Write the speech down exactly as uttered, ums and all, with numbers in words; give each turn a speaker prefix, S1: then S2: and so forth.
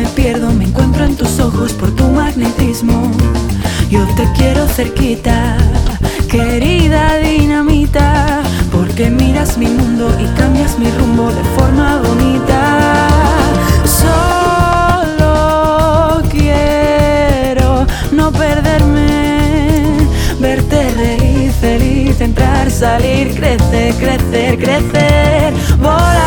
S1: me pierdo, me encuentro en tus ojos por tu magnetismo. Yo te quiero cerquita, querida dinamita, porque miras mi mundo y cambias mi rumbo de forma bonita. Solo quiero no perderme, verte reír, feliz, entrar, salir, crecer, crecer, crecer, volar.